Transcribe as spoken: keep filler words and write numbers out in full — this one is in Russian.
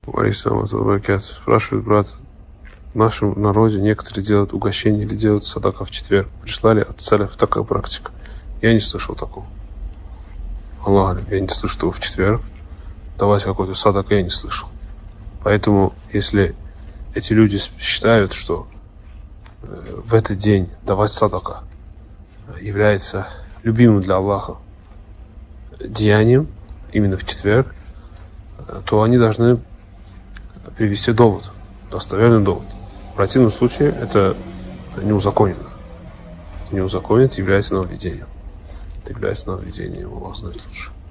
Алейкум спрашивает брат, в нашем народе некоторые делают угощение или делают садака в четверг. Пришла ли от саляф такая практика? Я не слышал такого. Аллах, я не слышал, что в четверг давать какой-то садака, я не слышал. Поэтому, если эти люди считают, что в этот день давать садака является любимым для Аллаха деянием, именно в четверг, то они должны привести довод, достоверный довод. В противном случае это не узаконено. Не узаконено, является нововведением. Это является нововведением, Аллах знает лучше.